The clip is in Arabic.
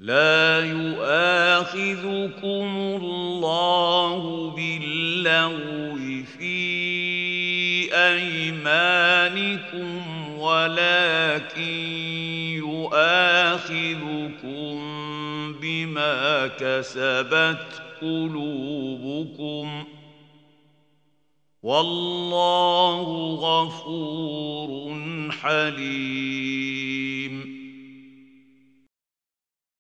لا يؤاخذكم الله باللغو في أيمانكم ولكن يؤاخذكم بما كسبت قلوبكم والله غفور حليم.